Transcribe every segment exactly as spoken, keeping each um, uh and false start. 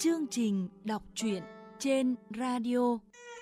chương trình đọc truyện trên radio.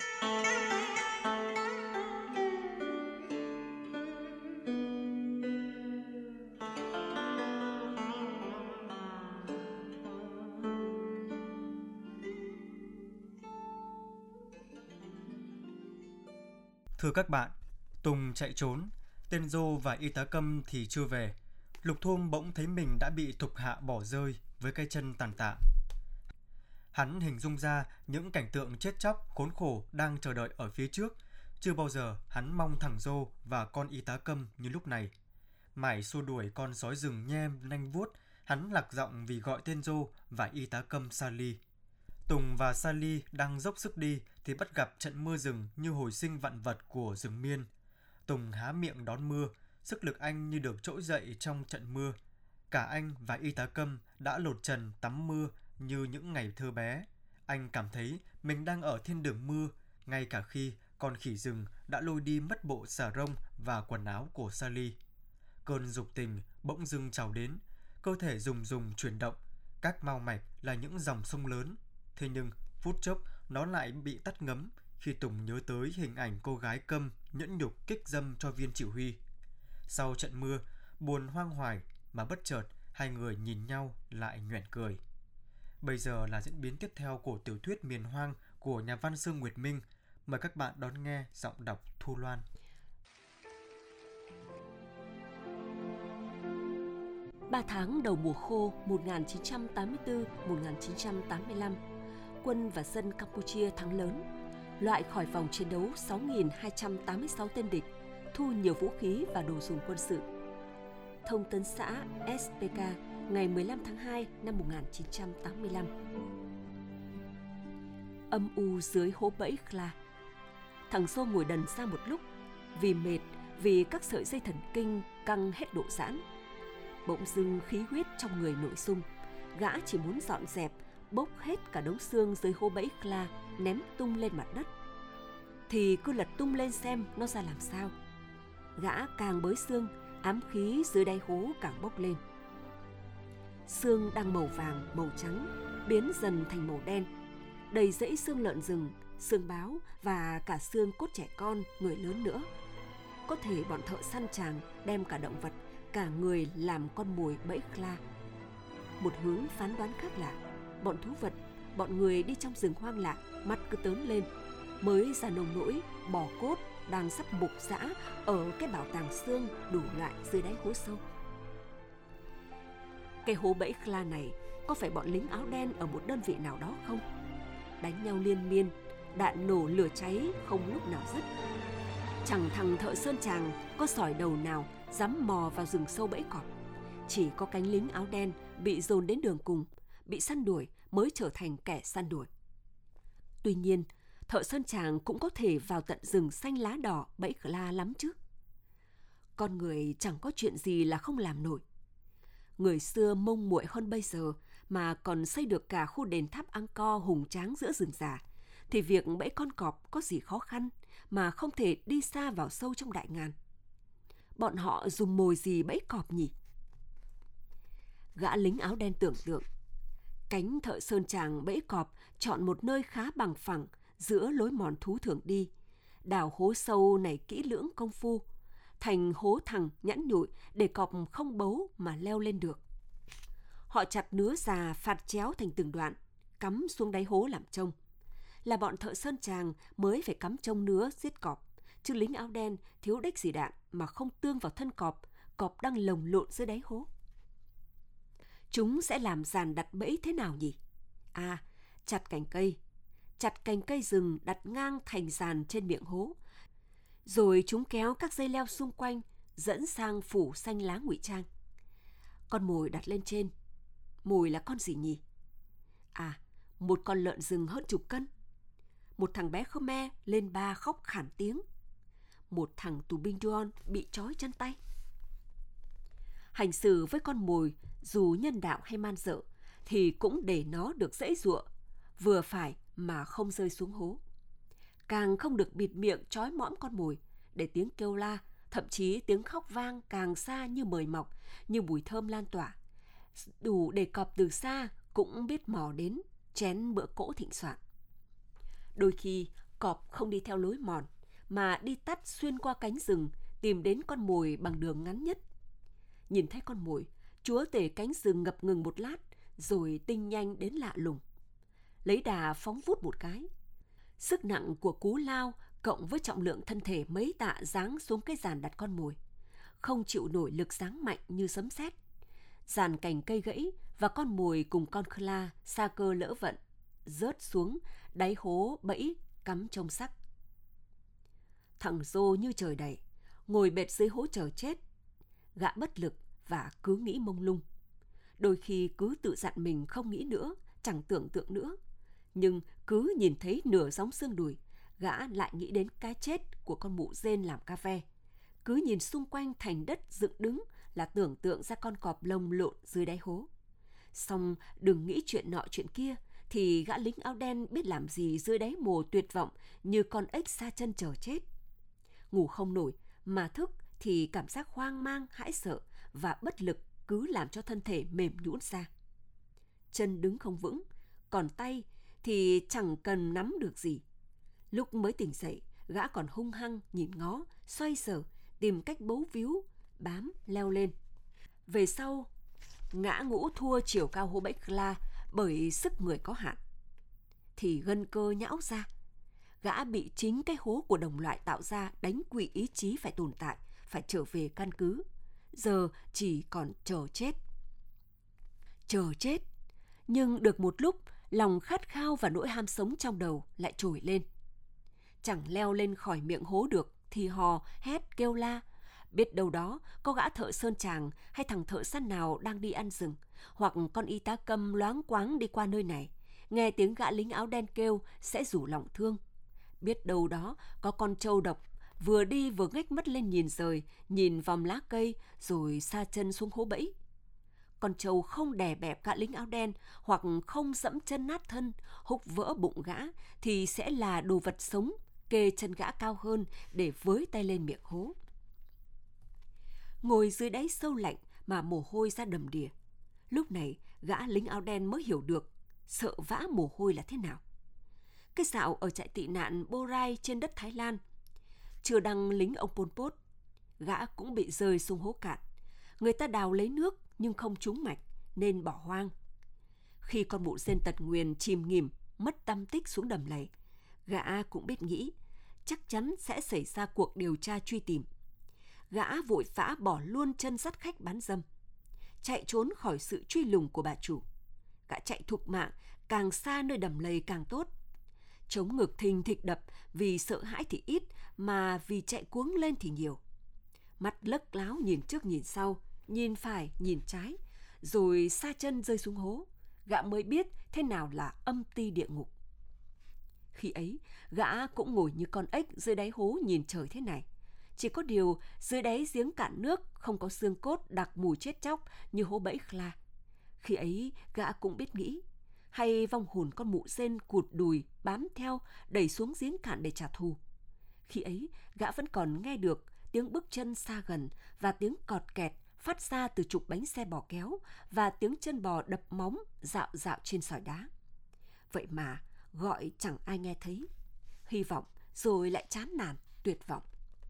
Thưa các bạn, Tùng chạy trốn, tên Dô và y tá Câm thì chưa về. Lục Thôm bỗng thấy mình đã bị thuộc hạ bỏ rơi với cái chân tàn tạ. Hắn hình dung ra những cảnh tượng chết chóc, khốn khổ đang chờ đợi ở phía trước. Chưa bao giờ hắn mong thằng Dô và con y tá Câm như lúc này. Mải xua đuổi con sói rừng nhem nanh vuốt, hắn lạc giọng vì gọi tên Dô và y tá Câm Sally. Tùng và Sally đang dốc sức đi thì bắt gặp trận mưa rừng như hồi sinh vạn vật của rừng miên. Tùng há miệng đón mưa, sức lực anh như được trỗi dậy trong trận mưa. Cả anh và y tá Câm đã lột trần tắm mưa như những ngày thơ bé. Anh cảm thấy mình đang ở thiên đường mưa, ngay cả khi con khỉ rừng đã lôi đi mất bộ xà rông và quần áo của Sally. Cơn dục tình bỗng dưng trào đến, cơ thể rùng rùng chuyển động, các mao mạch là những dòng sông lớn. Thế nhưng phút chốc nó lại bị tắt ngấm khi Tùng nhớ tới hình ảnh cô gái Câm nhẫn nhục kích dâm cho viên chỉ huy. Sau trận mưa, buồn hoang hoài mà bất chợt hai người nhìn nhau lại nhoẻn cười. Bây giờ là diễn biến tiếp theo của tiểu thuyết Miền Hoang của nhà văn Sương Nguyệt Minh. Mời các bạn đón nghe giọng đọc Thu Loan. Ba tháng đầu mùa khô một nghìn chín trăm tám mươi tư đến một nghìn chín trăm tám mươi lăm, quân và dân Campuchia thắng lớn, loại khỏi vòng chiến đấu sáu nghìn hai trăm tám mươi sáu tên địch, thu nhiều vũ khí và đồ dùng quân sự. Thông tấn xã ét pê ca ngày mười lăm tháng hai năm một nghìn chín trăm tám mươi lăm. Âm u dưới hố bẫy Kla. Thằng Dô ngồi đần ra một lúc, vì mệt, vì các sợi dây thần kinh căng hết độ giãn. Bỗng dưng khí huyết trong người nổi sung, gã chỉ muốn dọn dẹp, bốc hết cả đống xương dưới hố bẫy Kla, ném tung lên mặt đất. Thì cứ lật tung lên xem nó ra làm sao. Gã càng bới xương, ám khí dưới đáy hố càng bốc lên. Xương đang màu vàng, màu trắng, biến dần thành màu đen. Đầy dãy xương lợn rừng, xương báo và cả xương cốt trẻ con, người lớn nữa. Có thể bọn thợ săn tràng đem cả động vật, cả người làm con mồi bẫy Kla. Một hướng phán đoán khác là bọn thú vật, bọn người đi trong rừng hoang lạ, mắt cứ tớn lên, mới ra nông nỗi bò cốt đang sắp mục rã ở cái bảo tàng xương đủ loại dưới đáy hố sâu. Cái hố bẫy Kla này có phải bọn lính áo đen ở một đơn vị nào đó không? Đánh nhau liên miên, đạn nổ lửa cháy không lúc nào dứt. Chẳng thằng thợ sơn tràng có sỏi đầu nào dám mò vào rừng sâu bẫy cọp. Chỉ có cánh lính áo đen bị dồn đến đường cùng, bị săn đuổi mới trở thành kẻ săn đuổi. Tuy nhiên, thợ sơn tràng cũng có thể vào tận rừng xanh lá đỏ bẫy Kla lắm chứ. Con người chẳng có chuyện gì là không làm nổi. Người xưa mông muội hơn bây giờ mà còn xây được cả khu đền tháp Angkor hùng tráng giữa rừng già, thì việc bẫy con cọp có gì khó khăn mà không thể đi xa vào sâu trong đại ngàn. Bọn họ dùng mồi gì bẫy cọp nhỉ? Gã lính áo đen tưởng tượng, cánh thợ sơn tràng bẫy cọp chọn một nơi khá bằng phẳng giữa lối mòn thú thường đi, đào hố sâu này kỹ lưỡng công phu, thành hố thẳng nhẵn nhụi để cọp không bấu mà leo lên được. Họ chặt nứa già phạt chéo thành từng đoạn, cắm xuống đáy hố làm trông. Là bọn thợ sơn tràng mới phải cắm trông nứa giết cọp, chứ lính áo đen thiếu đếch gì đạn mà không tương vào thân cọp, cọp đang lồng lộn dưới đáy hố. Chúng sẽ làm dàn đặt bẫy thế nào nhỉ? À, chặt cành cây, chặt cành cây rừng đặt ngang thành dàn trên miệng hố. Rồi chúng kéo các dây leo xung quanh, dẫn sang phủ xanh lá ngụy trang. Con mồi đặt lên trên. Mồi là con gì nhỉ? À, một con lợn rừng hơn chục cân. Một thằng bé Khmer lên ba khóc khản tiếng. Một thằng tù binh Duon bị trói chân tay. Hành xử với con mồi, dù nhân đạo hay man dợ, thì cũng để nó được dễ dụa, vừa phải mà không rơi xuống hố. Càng không được bịt miệng trói mõm con mồi, để tiếng kêu la, thậm chí tiếng khóc vang càng xa như mời mọc, như mùi thơm lan tỏa. Đủ để cọp từ xa cũng biết mò đến, chén bữa cỗ thịnh soạn. Đôi khi cọp không đi theo lối mòn, mà đi tắt xuyên qua cánh rừng, tìm đến con mồi bằng đường ngắn nhất. Nhìn thấy con mồi, chúa tể cánh rừng ngập ngừng một lát, rồi tinh nhanh đến lạ lùng. Lấy đà phóng vút một cái. Sức nặng của cú lao cộng với trọng lượng thân thể mấy tạ giáng xuống cái giàn đặt con mồi, không chịu nổi lực giáng mạnh như sấm sét. Giàn cành cây gãy và con mồi cùng con khla sa cơ lỡ vận, rớt xuống đáy hố bẫy cắm trong sắc. Thằng Dô như trời đẩy, ngồi bệt dưới hố chờ chết. Gã bất lực và cứ nghĩ mông lung. Đôi khi cứ tự dặn mình không nghĩ nữa, chẳng tưởng tượng nữa. Nhưng cứ nhìn thấy nửa gióng xương đùi, gã lại nghĩ đến cái chết của con mụ rên làm ca ve. Cứ nhìn xung quanh thành đất dựng đứng là tưởng tượng ra con cọp lông lộn dưới đáy hố. Xong đừng nghĩ chuyện nọ chuyện kia, thì gã lính áo đen biết làm gì dưới đáy mồ tuyệt vọng như con ếch sa chân chờ chết. Ngủ không nổi, mà thức thì cảm giác hoang mang, hãi sợ và bất lực cứ làm cho thân thể mềm nhũn ra. Chân đứng không vững, còn tay thì chẳng cần nắm được gì. Lúc mới tỉnh dậy, gã còn hung hăng nhìn ngó, xoay sở, tìm cách bấu víu, bám, leo lên. Về sau, ngã ngũ thua chiều cao hố bẫy khla bởi sức người có hạn. Thì gân cơ nhão ra. Gã bị chính cái hố của đồng loại tạo ra đánh quỵ ý chí phải tồn tại, phải trở về căn cứ. Giờ chỉ còn chờ chết. Chờ chết. Nhưng được một lúc, lòng khát khao và nỗi ham sống trong đầu lại trồi lên. Chẳng leo lên khỏi miệng hố được thì hò, hét, kêu la. Biết đâu đó có gã thợ sơn tràng hay thằng thợ săn nào đang đi ăn rừng, hoặc con y tá câm loáng quáng đi qua nơi này, nghe tiếng gã lính áo đen kêu sẽ rủ lòng thương. Biết đâu đó có con trâu độc vừa đi vừa ngách mắt lên nhìn rời, nhìn vòng lá cây rồi sa chân xuống hố bẫy. Con trâu không đè bẹp gã lính áo đen hoặc không dẫm chân nát thân, húc vỡ bụng gã thì sẽ là đồ vật sống kê chân gã cao hơn để với tay lên miệng hố. Ngồi dưới đáy sâu lạnh mà mồ hôi ra đầm đìa. Lúc này gã lính áo đen mới hiểu được sợ vã mồ hôi là thế nào. Cái dạo ở trại tị nạn Borai trên đất Thái Lan, chưa đăng lính ông Pol Pot, gã cũng bị rơi xuống hố cạn. Người ta đào lấy nước nhưng không trúng mạch nên bỏ hoang. Khi con mụ rên tật nguyền chìm nghỉm mất tăm tích xuống đầm lầy, gã cũng biết nghĩ chắc chắn sẽ xảy ra cuộc điều tra truy tìm. Gã vội vã bỏ luôn chân dắt khách bán dâm, chạy trốn khỏi sự truy lùng của bà chủ. Gã chạy thục mạng, càng xa nơi đầm lầy càng tốt. Chống ngực thình thịch đập, vì sợ hãi thì ít, mà vì chạy cuống lên thì nhiều. Mắt lấc láo nhìn trước nhìn sau, nhìn phải nhìn trái, rồi sa chân rơi xuống hố. Gã mới biết thế nào là âm ti địa ngục. Khi ấy, gã cũng ngồi như con ếch dưới đáy hố nhìn trời thế này. Chỉ có điều dưới đáy giếng cạn nước không có xương cốt đặc mùi chết chóc như hố bẫy khla. Khi ấy gã cũng biết nghĩ, hay vong hồn con mụ rên cụt đùi bám theo đẩy xuống giếng cạn để trả thù. Khi ấy gã vẫn còn nghe được tiếng bước chân xa gần và tiếng cọt kẹt phát ra từ trục bánh xe bò kéo và tiếng chân bò đập móng dạo dạo trên sỏi đá. Vậy mà gọi chẳng ai nghe thấy. Hy vọng rồi lại chán nản, tuyệt vọng.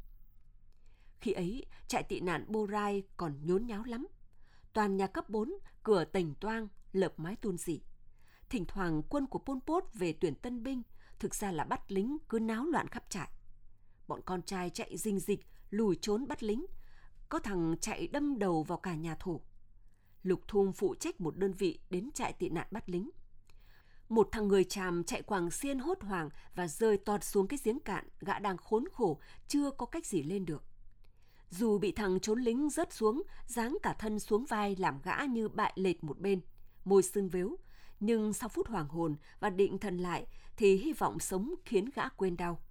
Khi ấy, trại tị nạn Borai còn nhốn nháo lắm. Toàn nhà cấp bốn, cửa tềnh toang, lợp mái tôn dị. Thỉnh thoảng quân của Pol Pot về tuyển tân binh, thực ra là bắt lính cứ náo loạn khắp trại. Bọn con trai chạy rình rịch, lùi trốn bắt lính. Có thằng chạy đâm đầu vào cả nhà thổ. Lục Thum phụ trách một đơn vị đến trại tị nạn bắt lính. Một thằng người Tràm chạy quàng xiên hốt hoảng và rơi tọt xuống cái giếng cạn, gã đang khốn khổ, chưa có cách gì lên được. Dù bị thằng trốn lính rớt xuống, giáng cả thân xuống vai làm gã như bại lệch một bên, môi sưng vếu. Nhưng sau phút hoàng hồn và định thần lại thì hy vọng sống khiến gã quên đau.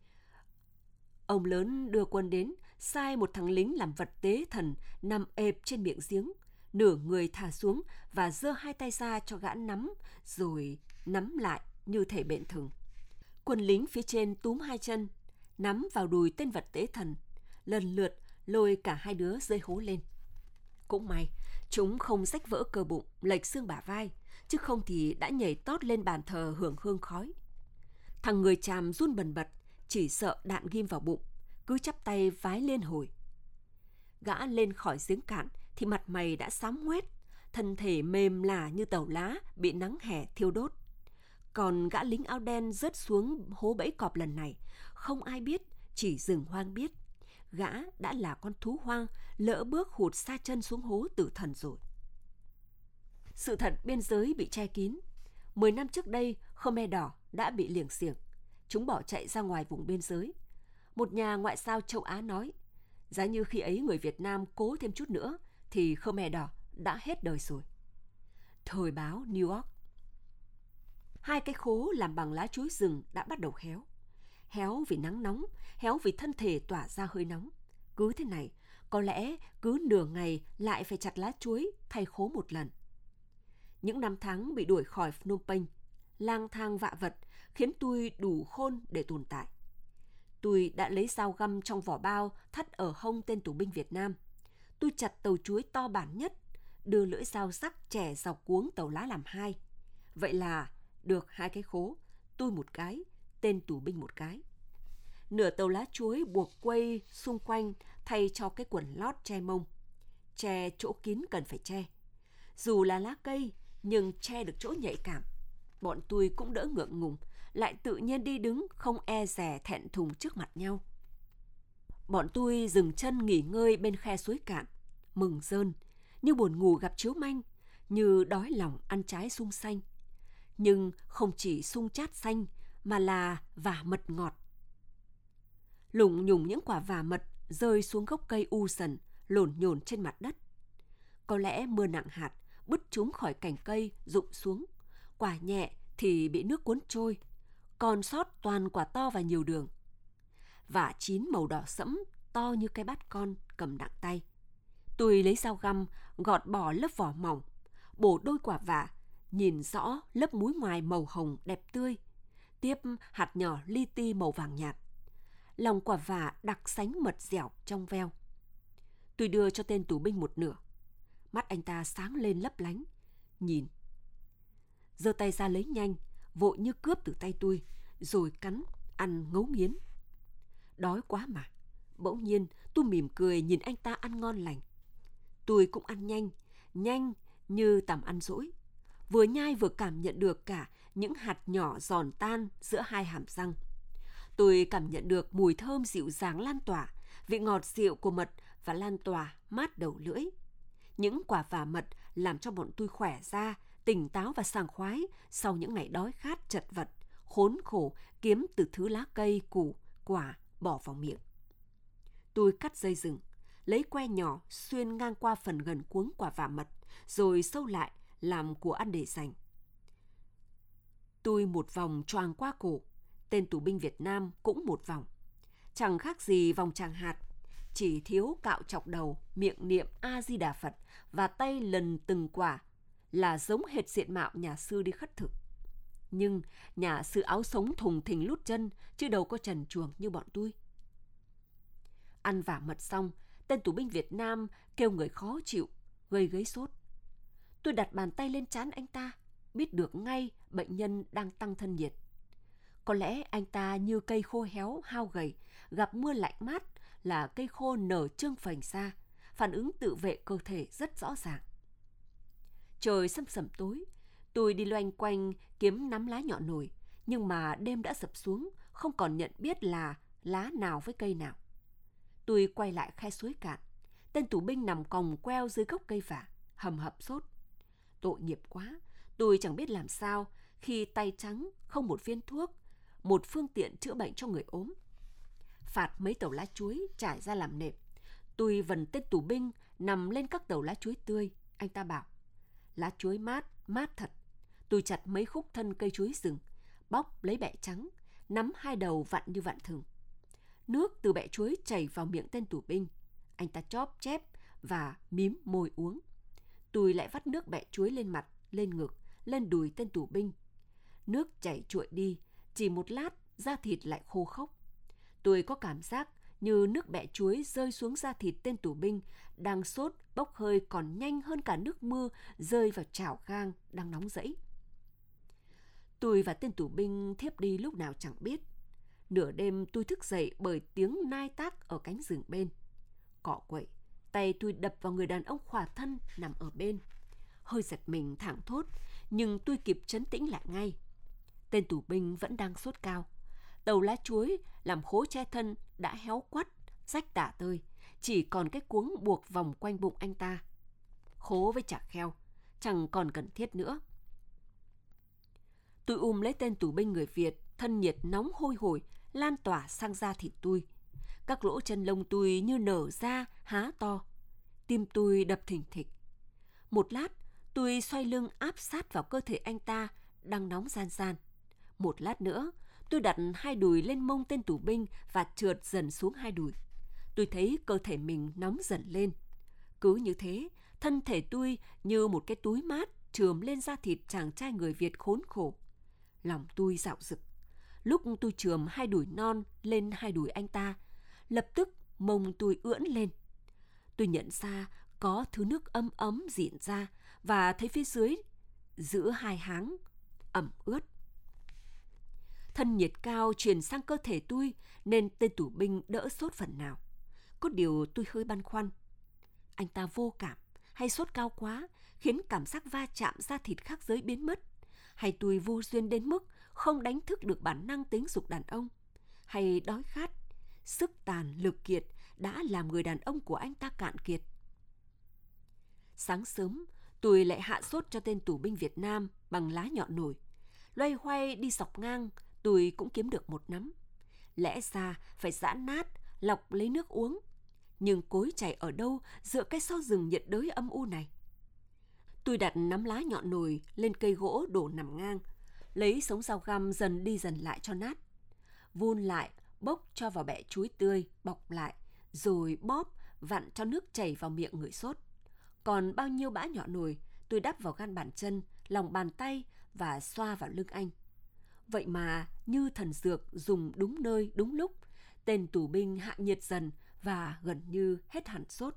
Ông lớn đưa quân đến, sai một thằng lính làm vật tế thần nằm ẹp trên miệng giếng, nửa người thả xuống và giơ hai tay ra cho gã nắm, rồi nắm lại như thể bện thừng. Quân lính phía trên túm hai chân, nắm vào đùi tên vật tế thần, lần lượt lôi cả hai đứa rơi hố lên. Cũng may, chúng không rách vỡ cơ bụng, lệch xương bả vai, chứ không thì đã nhảy tót lên bàn thờ hưởng hương khói. Thằng người Tràm run bần bật, chỉ sợ đạn ghim vào bụng, cứ chắp tay vái lên hồi. Gã lên khỏi giếng cạn thì mặt mày đã xám ngoét, thân thể mềm lả như tàu lá bị nắng hè thiêu đốt. Còn gã lính áo đen rớt xuống hố bẫy cọp lần này, không ai biết, chỉ rừng hoang biết. Gã đã là con thú hoang, lỡ bước hụt sa chân xuống hố tử thần rồi. Sự thật biên giới bị che kín. Mười năm trước đây, Khmer Đỏ đã bị liềng xiềng. Chúng bỏ chạy ra ngoài vùng biên giới. Một nhà ngoại giao châu Á nói, giá như khi ấy người Việt Nam cố thêm chút nữa, thì Khmer Đỏ đã hết đời rồi. Thời báo New York. Hai cái khố làm bằng lá chuối rừng đã bắt đầu héo. Héo vì nắng nóng, héo vì thân thể tỏa ra hơi nóng. Cứ thế này, có lẽ cứ nửa ngày lại phải chặt lá chuối thay khố một lần. Những năm tháng bị đuổi khỏi Phnom Penh, lang thang vạ vật khiến tôi đủ khôn để tồn tại. Tôi đã lấy dao găm trong vỏ bao thắt ở hông tên tù binh Việt Nam. Tôi chặt tàu chuối to bản nhất, đưa lưỡi dao sắc chẻ dọc cuống tàu lá làm hai. Vậy là được hai cái khố, tôi một cái, tên tù binh một cái. Nửa tàu lá chuối buộc quây xung quanh thay cho cái quần lót che mông. Che chỗ kín cần phải che. Dù là lá cây, nhưng che được chỗ nhạy cảm. Bọn tôi cũng đỡ ngượng ngùng, lại tự nhiên đi đứng không e dè thẹn thùng trước mặt nhau. Bọn tôi dừng chân nghỉ ngơi bên khe suối cạn, mừng rơn, như buồn ngủ gặp chiếu manh, như đói lòng ăn trái sung xanh. Nhưng không chỉ sung chát xanh, mà là vả mật ngọt. Lủng nhủng những quả vả mật rơi xuống gốc cây u sần, lổn nhổn trên mặt đất. Có lẽ mưa nặng hạt bứt chúng khỏi cành cây rụng xuống. Quả nhẹ thì bị nước cuốn trôi, còn sót toàn quả to và nhiều đường. Vả chín màu đỏ sẫm, to như cái bát con cầm nặng tay. Tôi lấy dao găm gọt bỏ lớp vỏ mỏng, bổ đôi quả vả, nhìn rõ lớp múi ngoài màu hồng đẹp tươi, tiếp hạt nhỏ li ti màu vàng nhạt. Lòng quả vả đặc sánh mật dẻo trong veo. Tôi đưa cho tên tù binh một nửa. Mắt anh ta sáng lên lấp lánh, nhìn. Giơ tay ra lấy nhanh, vội như cướp từ tay tôi, rồi cắn, ăn ngấu nghiến. Đói quá mà. Bỗng nhiên tôi mỉm cười nhìn anh ta ăn ngon lành. Tôi cũng ăn nhanh, nhanh như tằm ăn dỗi. Vừa nhai vừa cảm nhận được cả những hạt nhỏ giòn tan giữa hai hàm răng. Tôi cảm nhận được mùi thơm dịu dàng lan tỏa, vị ngọt dịu của mật và lan tỏa mát đầu lưỡi. Những quả vả mật làm cho bọn tôi khỏe ra, tỉnh táo và sảng khoái sau những ngày đói khát chật vật, khốn khổ kiếm từ thứ lá cây, củ, quả bỏ vào miệng. Tôi cắt dây rừng, lấy que nhỏ xuyên ngang qua phần gần cuống quả vả mật, rồi sâu lại làm của ăn để dành. Tôi một vòng choàng qua cổ, tên tù binh Việt Nam cũng một vòng. Chẳng khác gì vòng tràng hạt, chỉ thiếu cạo chọc đầu, miệng niệm A-di-đà Phật và tay lần từng quả là giống hệt diện mạo nhà sư đi khất thực. Nhưng nhà sư áo sống thùng thình lút chân, chứ đâu có trần truồng như bọn tôi. Ăn vả mật xong, tên tù binh Việt Nam kêu người khó chịu, gây gấy sốt. Tôi đặt bàn tay lên trán anh ta, biết được ngay bệnh nhân đang tăng thân nhiệt. Có lẽ anh ta như cây khô héo, hao gầy, gặp mưa lạnh mát là cây khô nở trương phành ra, phản ứng tự vệ cơ thể rất rõ ràng. Trời sâm sẩm tối, tôi đi loanh quanh kiếm nắm lá nhọn nổi, nhưng mà đêm đã sập xuống, không còn nhận biết là lá nào với cây nào. Tôi quay lại khe suối cạn, tên tù binh nằm còng queo dưới gốc cây vả, hầm hập sốt. Tội nghiệp quá, tôi chẳng biết làm sao khi tay trắng, không một viên thuốc, một phương tiện chữa bệnh cho người ốm. Phạt mấy tàu lá chuối trải ra làm nệm. Tôi vần tên tù binh nằm lên các tàu lá chuối tươi. Anh ta bảo, lá chuối mát, mát thật. Tôi chặt mấy khúc thân cây chuối rừng, bóc lấy bẹ trắng, nắm hai đầu vặn như vặn thừng. Nước từ bẹ chuối chảy vào miệng tên tù binh. Anh ta chóp chép và mím môi uống. Tôi lại vắt nước bẹ chuối lên mặt, lên ngực, lên đùi tên tù binh. Nước chảy chuội đi, chỉ một lát da thịt lại khô khốc. Tôi có cảm giác như nước bẹ chuối rơi xuống da thịt tên tù binh đang sốt bốc hơi còn nhanh hơn cả nước mưa rơi vào chảo gang đang nóng rẫy. Tôi và tên tù binh thiếp đi lúc nào chẳng biết. Nửa đêm tôi thức dậy bởi tiếng nai tác ở cánh rừng bên. Cọ quậy, tay tôi đập vào người đàn ông khỏa thân nằm ở bên. Hơi giật mình thảng thốt, nhưng tôi kịp trấn tĩnh lại ngay. Tên tù binh vẫn đang sốt cao. Đầu lá chuối làm khố che thân đã héo quắt, rách tả tơi, chỉ còn cái cuống buộc vòng quanh bụng anh ta. Khố với chả kheo, chẳng còn cần thiết nữa. Tôi ôm lấy tên tù binh người Việt, thân nhiệt nóng hôi hổi, lan tỏa sang da thịt tôi. Các lỗ chân lông tôi như nở ra, há to. Tim tôi đập thình thịch. Một lát, tôi xoay lưng áp sát vào cơ thể anh ta, đang nóng ran ran. Một lát nữa, tôi đặt hai đùi lên mông tên tù binh và trượt dần xuống hai đùi. Tôi thấy cơ thể mình nóng dần lên. Cứ như thế, thân thể tôi như một cái túi mát trườm lên da thịt chàng trai người Việt khốn khổ. Lòng tôi dạo dực. Lúc tôi trườm hai đùi non lên hai đùi anh ta, lập tức mông tôi ưỡn lên. Tôi nhận ra có thứ nước ấm ấm rịn ra và thấy phía dưới, giữa hai háng, ẩm ướt. Thân nhiệt cao truyền sang cơ thể tôi nên tên tù binh đỡ sốt phần nào. Có điều tôi hơi băn khoăn. Anh ta vô cảm hay sốt cao quá khiến cảm giác va chạm da thịt khác giới biến mất? Hay tôi vô duyên đến mức không đánh thức được bản năng tính dục đàn ông? Hay đói khát, sức tàn lực kiệt đã làm người đàn ông của anh ta cạn kiệt? Sáng sớm, tôi lại hạ sốt cho tên tù binh Việt Nam bằng lá nhọn nổi. Loay hoay đi dọc ngang, tôi cũng kiếm được một nắm. Lẽ ra phải giã nát, lọc lấy nước uống. Nhưng cối chảy ở đâu giữa cái so rừng nhiệt đới âm u này? Tôi đặt nắm lá nhọn nồi lên cây gỗ đổ nằm ngang, lấy sống dao găm dần đi dần lại cho nát. Vun lại, bốc cho vào bẹ chuối tươi, bọc lại, rồi bóp, vặn cho nước chảy vào miệng người sốt. Còn bao nhiêu bã nhọn nồi, tôi đắp vào gan bàn chân, lòng bàn tay và xoa vào lưng anh. Vậy mà như thần dược dùng đúng nơi, đúng lúc, tên tù binh hạ nhiệt dần và gần như hết hẳn sốt.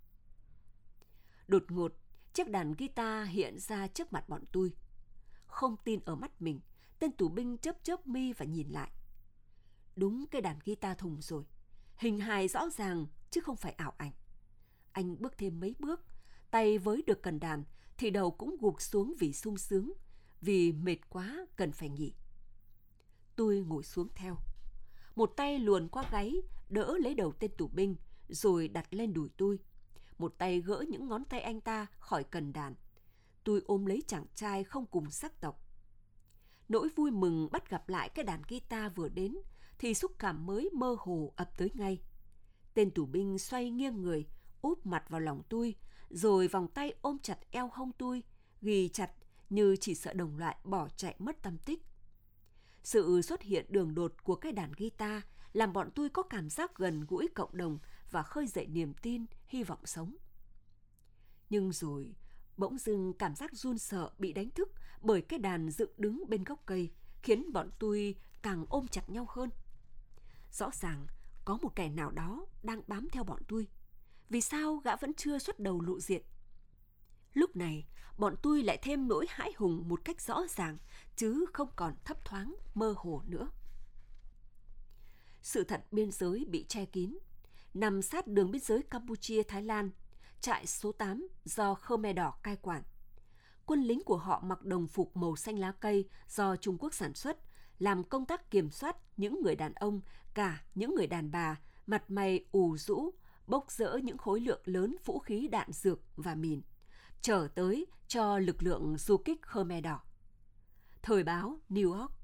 Đột ngột, chiếc đàn guitar hiện ra trước mặt bọn tôi. Không tin ở mắt mình, tên tù binh chớp chớp mi và nhìn lại. Đúng cái đàn guitar thùng rồi, hình hài rõ ràng chứ không phải ảo ảnh. Anh bước thêm mấy bước, tay với được cần đàn thì đầu cũng gục xuống vì sung sướng, vì mệt quá cần phải nghỉ. Tôi ngồi xuống theo. Một tay luồn qua gáy, đỡ lấy đầu tên tù binh, rồi đặt lên đùi tôi. Một tay gỡ những ngón tay anh ta khỏi cần đàn. Tôi ôm lấy chàng trai không cùng sắc tộc. Nỗi vui mừng bắt gặp lại cái đàn guitar vừa đến, thì xúc cảm mới mơ hồ ập tới ngay. Tên tù binh xoay nghiêng người, úp mặt vào lòng tôi, rồi vòng tay ôm chặt eo hông tôi, ghì chặt như chỉ sợ đồng loại bỏ chạy mất tăm tích. Sự xuất hiện đường đột của cái đàn guitar làm bọn tôi có cảm giác gần gũi cộng đồng và khơi dậy niềm tin, hy vọng sống. Nhưng rồi, bỗng dưng cảm giác run sợ bị đánh thức bởi cái đàn dựng đứng bên gốc cây, khiến bọn tôi càng ôm chặt nhau hơn. Rõ ràng, có một kẻ nào đó đang bám theo bọn tôi. Vì sao gã vẫn chưa xuất đầu lộ diện? Lúc này, bọn tôi lại thêm nỗi hãi hùng một cách rõ ràng, chứ không còn thấp thoáng, mơ hồ nữa. Sự thật biên giới bị che kín. Nằm sát đường biên giới Campuchia-Thái Lan, trại số tám do Khmer Đỏ cai quản. Quân lính của họ mặc đồng phục màu xanh lá cây do Trung Quốc sản xuất, làm công tác kiểm soát những người đàn ông, cả những người đàn bà, mặt mày ù rũ, bốc rỡ những khối lượng lớn vũ khí đạn dược và mìn, trở tới cho lực lượng du kích Khmer Đỏ. Thời báo New York.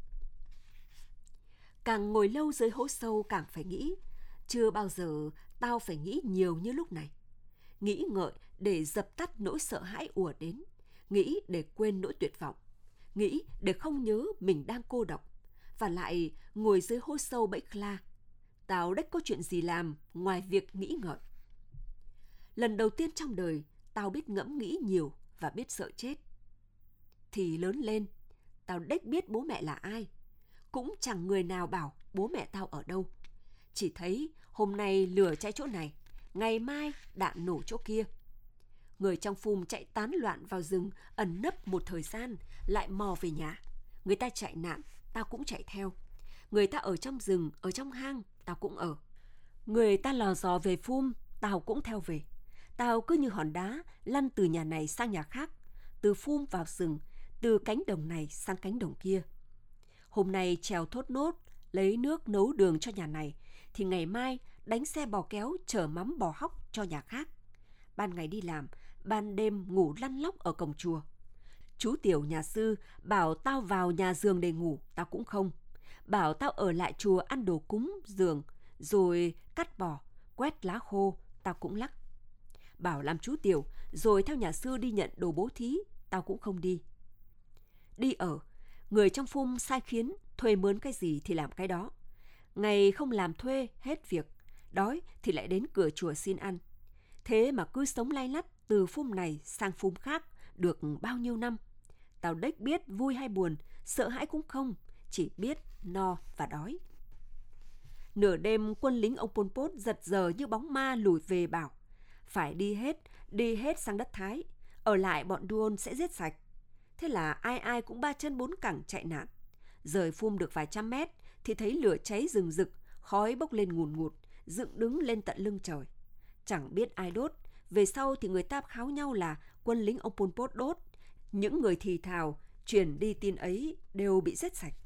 Càng ngồi lâu dưới hố sâu càng phải nghĩ, chưa bao giờ tao phải nghĩ nhiều như lúc này. Nghĩ ngợi để dập tắt nỗi sợ hãi ùa đến, nghĩ để quên nỗi tuyệt vọng, nghĩ để không nhớ mình đang cô độc, và lại ngồi dưới hố sâu bẫy Kla. Tao đếch có chuyện gì làm ngoài việc nghĩ ngợi. Lần đầu tiên trong đời, tao biết ngẫm nghĩ nhiều và biết sợ chết. Thì lớn lên, tao đếch biết bố mẹ là ai. Cũng chẳng người nào bảo bố mẹ tao ở đâu. chỉ thấy hôm nay lửa cháy chỗ này, ngày mai đạn nổ chỗ kia. Người trong phum chạy tán loạn vào rừng, ẩn nấp một thời gian, lại mò về nhà. Người ta chạy nạn, tao cũng chạy theo. Người ta ở trong rừng, ở trong hang, tao cũng ở. Người ta lò dò về phum, tao cũng theo về. Tao cứ như hòn đá lăn từ nhà này sang nhà khác, từ phum vào rừng, từ cánh đồng này sang cánh đồng kia. Hôm nay trèo thốt nốt, lấy nước nấu đường cho nhà này, thì ngày mai đánh xe bò kéo chở mắm bò hóc cho nhà khác. Ban ngày đi làm, ban đêm ngủ lăn lóc ở cổng chùa. Chú Tiểu nhà sư bảo tao vào nhà giường để ngủ, tao cũng không. Bảo tao ở lại chùa ăn đồ cúng giường, rồi cắt bò, quét lá khô, tao cũng lắc. Bảo làm chú Tiểu, rồi theo nhà sư đi nhận đồ bố thí, tao cũng không đi. Đi ở, người trong phum sai khiến, thuê mướn cái gì thì làm cái đó. Ngày không làm thuê, hết việc, đói thì lại đến cửa chùa xin ăn. Thế mà cứ sống lay lắt từ phum này sang phum khác được bao nhiêu năm. Tao đếch biết vui hay buồn, sợ hãi cũng không, chỉ biết no và đói. Nửa đêm quân lính ông Pol Pot giật giờ như bóng ma lùi về bảo phải đi hết, đi hết sang đất Thái, ở lại bọn Duon sẽ giết sạch. Thế là ai ai cũng ba chân bốn cẳng chạy nạn. Rời phum được vài trăm mét thì thấy lửa cháy rừng rực, khói bốc lên ngùn ngụt, dựng đứng lên tận lưng trời. Chẳng biết ai đốt, về sau thì người ta kháo nhau là quân lính ông Pol Pot đốt. Những người thì thào truyền đi tin ấy đều bị giết sạch.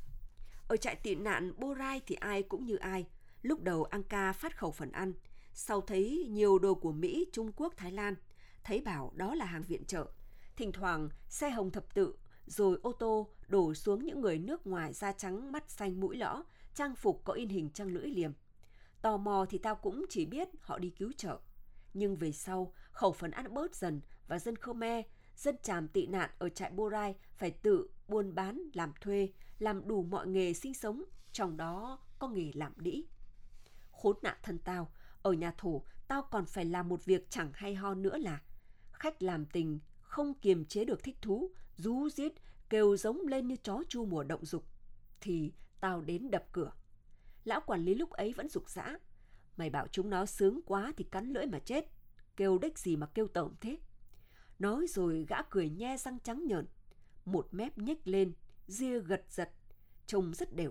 Ở trại tị nạn Borai thì ai cũng như ai. Lúc đầu Angka phát khẩu phần ăn, sau thấy nhiều đồ của Mỹ, Trung Quốc, Thái Lan, thấy bảo đó là hàng viện trợ. Thỉnh thoảng xe hồng thập tự, rồi ô tô đổ xuống những người nước ngoài da trắng, mắt xanh, mũi lõ, trang phục có in hình trăng lưỡi liềm. Tò mò thì tao cũng chỉ biết họ đi cứu trợ. Nhưng về sau, khẩu phần ăn bớt dần và dân Khmer, dân Tràm tị nạn ở trại Borai phải tự buôn bán, làm thuê, làm đủ mọi nghề sinh sống, trong đó có nghề làm đĩ. Khốn nạn thân tao, ở nhà Thổ tao còn phải làm một việc chẳng hay ho nữa là khách làm tình không kiềm chế được thích thú, rú rít, kêu giống lên như chó chu mùa động dục. Thì tao đến đập cửa. Lão quản lý lúc ấy vẫn rục rã. Mày bảo chúng nó sướng quá thì cắn lưỡi mà chết. Kêu đếch gì mà kêu tởm thế. Nói rồi gã cười nhe răng trắng nhợn, một mép nhếch lên, ria gật giật, trông rất đều.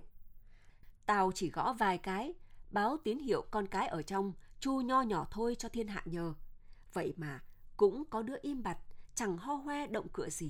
Tao chỉ gõ vài cái, báo tín hiệu con cái ở trong, chu nho nhỏ thôi cho thiên hạ nhờ. Vậy mà cũng có đứa im bặt, chẳng ho hoe động cựa gì.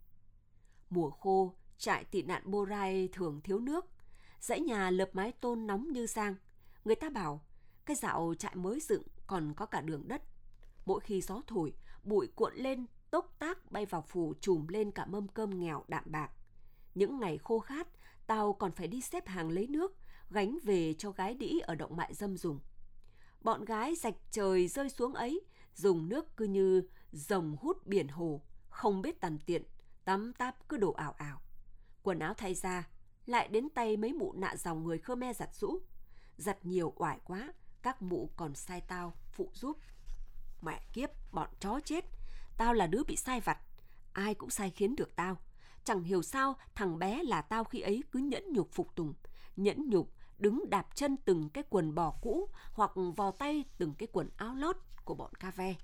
Mùa khô, trại tị nạn Borai thường thiếu nước. Dãy nhà lợp mái tôn nóng như giang. Người ta bảo, cái dạo trại mới dựng còn có cả đường đất. Mỗi khi gió thổi, bụi cuộn lên, tốc tác bay vào phủ trùm lên cả mâm cơm nghèo đạm bạc. Những ngày khô khát, tao còn phải đi xếp hàng lấy nước, gánh về cho gái đĩ ở động mại dâm dùng. Bọn gái rạch trời rơi xuống ấy, dùng nước cứ như rồng hút biển hồ, không biết tằn tiện, tắm táp cứ đổ ảo ảo. Quần áo thay ra, lại đến tay mấy mụ nạ dòng người Khmer giặt rũ. Giặt nhiều oải quá, các mụ còn sai tao phụ giúp. Mẹ kiếp, bọn chó chết, tao là đứa bị sai vặt, ai cũng sai khiến được tao. Chẳng hiểu sao thằng bé là tao khi ấy cứ nhẫn nhục phục tùng, nhẫn nhục đứng đạp chân từng cái quần bò cũ hoặc vò tay từng cái quần áo lót của bọn ca ve.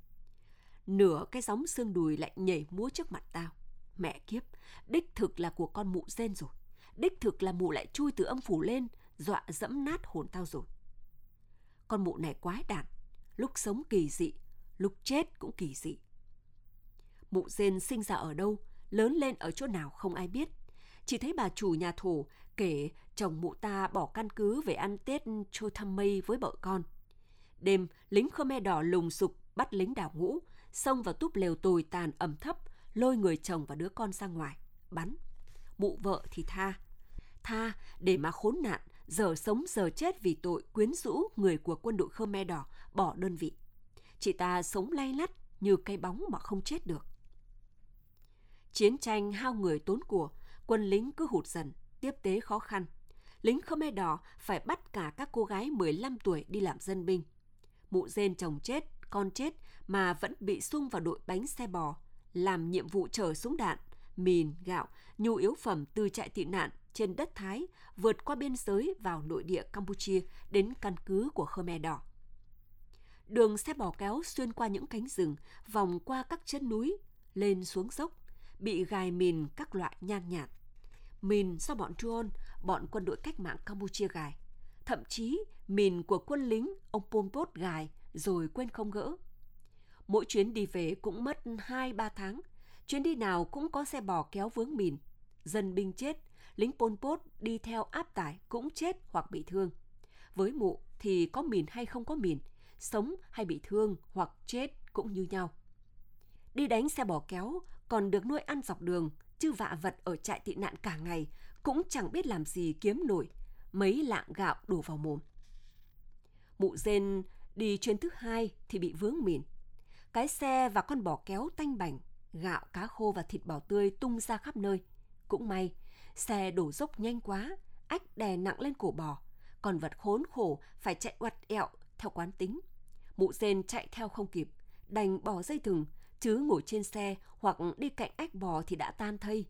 Nửa cái gióng xương đùi lại nhảy múa trước mặt tao. Mẹ kiếp, đích thực là của con mụ rên rồi. Đích thực là mụ lại chui từ âm phủ lên, dọa dẫm nát hồn tao rồi. Con mụ này quái đản, lúc sống kỳ dị, lúc chết cũng kỳ dị. Mụ rên sinh ra ở đâu, lớn lên ở chỗ nào không ai biết. Chỉ thấy bà chủ nhà Thổ kể chồng mụ ta bỏ căn cứ về ăn Tết Chô Thăm Mây với vợ con. Đêm, lính Khmer đỏ lùng sục bắt lính đào ngũ, xông vào túp lều tồi tàn ẩm thấp, lôi người chồng và đứa con ra ngoài, bắn. Mụ vợ thì tha. Tha để mà khốn nạn, giờ sống giờ chết vì tội quyến rũ người của quân đội Khmer đỏ bỏ đơn vị. Chị ta sống lay lắt như cây bóng mà không chết được. Chiến tranh hao người tốn của, quân lính cứ hụt dần, tiếp tế khó khăn. Lính Khmer đỏ phải bắt cả các cô gái mười lăm tuổi đi làm dân binh. Mụ rên chồng chết, con chết mà vẫn bị sung vào đội bánh xe bò, làm nhiệm vụ chở súng đạn, mìn, gạo, nhu yếu phẩm từ trại tị nạn trên đất Thái vượt qua biên giới vào nội địa Campuchia đến căn cứ của Khmer Đỏ. Đường xe bò kéo xuyên qua những cánh rừng, vòng qua các chân núi, lên xuống dốc, bị gài mìn các loại nhang nhạt. Mìn do bọn Truon, bọn quân đội cách mạng Campuchia gài. Thậm chí mìn của quân lính ông Pol Pot gài rồi quên không gỡ. Mỗi chuyến đi về cũng mất hai ba tháng. Chuyến đi nào cũng có xe bò kéo vướng mìn. Dân binh chết, lính Pol Pot đi theo áp tải cũng chết hoặc bị thương. Với Mụ thì có mìn hay không có mìn, sống hay bị thương hoặc chết cũng như nhau. Đi đánh xe bò kéo còn được nuôi ăn dọc đường, chứ vạ vật ở trại tị nạn cả ngày cũng chẳng biết làm gì kiếm nổi mấy lạng gạo đổ vào mồm. Mụ Dên đi chuyến thứ hai thì bị vướng mìn. Cái xe và con bò kéo tanh bành, gạo, cá khô và thịt bò tươi tung ra khắp nơi. Cũng may, xe đổ dốc nhanh quá, ách đè nặng lên cổ bò, con vật khốn khổ phải chạy oặt ẹo theo quán tính. Mụ Dên chạy theo không kịp, đành bỏ dây thừng, chứ ngồi trên xe hoặc đi cạnh ách bò thì đã tan thây.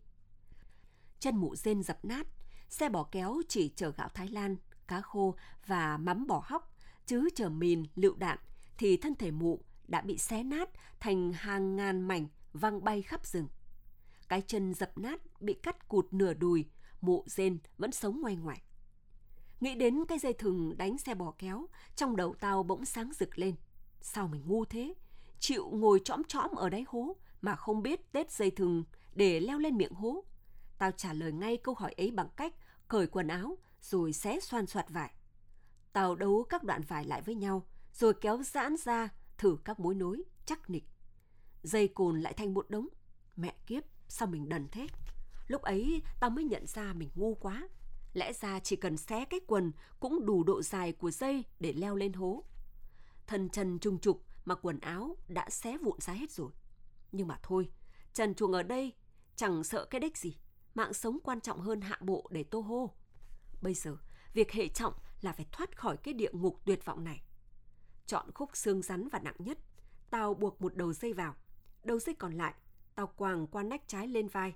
Chân Mụ Dên dập nát, xe bò kéo chỉ chở gạo Thái Lan, cá khô và mắm bò hóc, chứ chở mìn, lựu đạn thì thân thể Mụ đã bị xé nát thành hàng ngàn mảnh văng bay khắp rừng. Cái chân dập nát bị cắt cụt nửa đùi, Mụ Dên vẫn sống ngoay ngoải. Nghĩ đến cái dây thừng đánh xe bò kéo, trong đầu tao bỗng sáng rực lên. Sao mình ngu thế? Chịu ngồi chõm chõm ở đáy hố mà không biết tết dây thừng để leo lên miệng hố. Tao trả lời ngay câu hỏi ấy bằng cách cởi quần áo rồi xé xoan xoạt vải. Tao đấu các đoạn vải lại với nhau rồi kéo giãn ra thử các mối nối chắc nịch. Dây cồn lại thành một đống. Mẹ kiếp, sao mình đần thế? Lúc ấy tao mới nhận ra mình ngu quá. Lẽ ra chỉ cần xé cái quần cũng đủ độ dài của dây để leo lên hố. Thân chân trùng trục mà quần áo đã xé vụn ra hết rồi. Nhưng mà thôi, trần truồng ở đây chẳng sợ cái đếch gì. Mạng sống quan trọng hơn hạ bộ để tô hô. Bây giờ, việc hệ trọng là phải thoát khỏi cái địa ngục tuyệt vọng này. Chọn khúc xương rắn và nặng nhất, tao buộc một đầu dây vào. Đầu dây còn lại, tao quàng qua nách trái lên vai,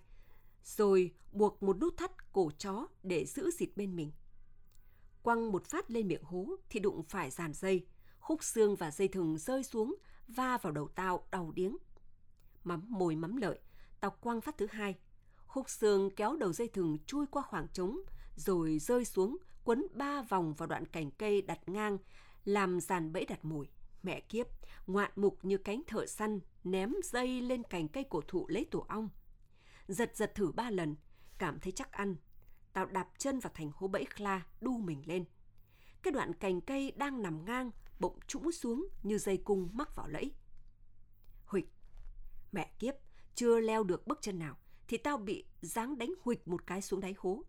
rồi buộc một nút thắt cổ chó để giữ dịt bên mình. Quăng một phát lên miệng hố thì đụng phải dàn dây, khúc xương và dây thừng rơi xuống, va vào đầu tao đau điếng. Mắm mồi mắm lợi, tao quăng phát thứ hai. Khúc xương kéo đầu dây thừng chui qua khoảng trống, rồi rơi xuống, quấn ba vòng vào đoạn cành cây đặt ngang, làm dàn bẫy đặt mồi. Mẹ kiếp, ngoạn mục như cánh thợ săn, ném dây lên cành cây cổ thụ lấy tổ ong. Giật giật thử ba lần, cảm thấy chắc ăn. Tao đạp chân vào thành hố bẫy Khla, đu mình lên. Cái đoạn cành cây đang nằm ngang, bỗng trũng xuống như dây cung mắc vào lẫy. Huỵch! Mẹ kiếp, chưa leo được bước chân nào, thì tao bị giáng đánh huỵch một cái xuống đáy hố.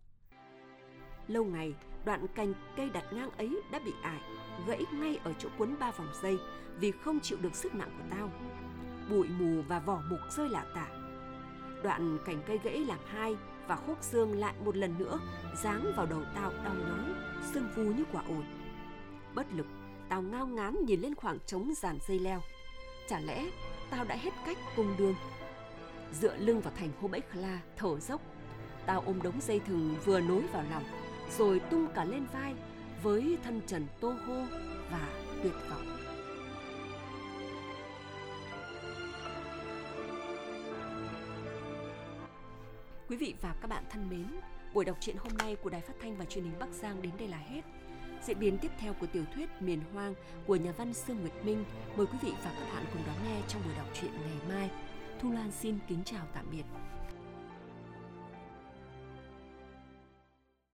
Lâu ngày, đoạn cành cây đặt ngang ấy đã bị ải, gãy ngay ở chỗ quấn ba vòng dây vì không chịu được sức nặng của tao. Bụi mù và vỏ mục rơi lả tả. Đoạn cành cây gãy làm hai và khúc xương lại một lần nữa giáng vào đầu tao đau nhói, sưng vù như quả ổi. Bất lực, tao ngao ngán nhìn lên khoảng trống dàn dây leo. Chả lẽ tao đã hết cách cùng đường? Dựa lưng vào thành hố bẫy Khla, thở dốc, tao ôm đống dây thừng vừa nối vào lòng, rồi tung cả lên vai với thân trần tô hô và tuyệt vọng. Quý vị và các bạn thân mến, buổi đọc truyện hôm nay của Đài Phát thanh và Truyền hình Bắc Giang đến đây là hết. Diễn biến tiếp theo của tiểu thuyết Miền Hoang của nhà văn Sương Nguyệt Minh mời quý vị và các bạn cùng đón nghe trong buổi đọc truyện ngày mai. Thu Lan xin kính chào tạm biệt.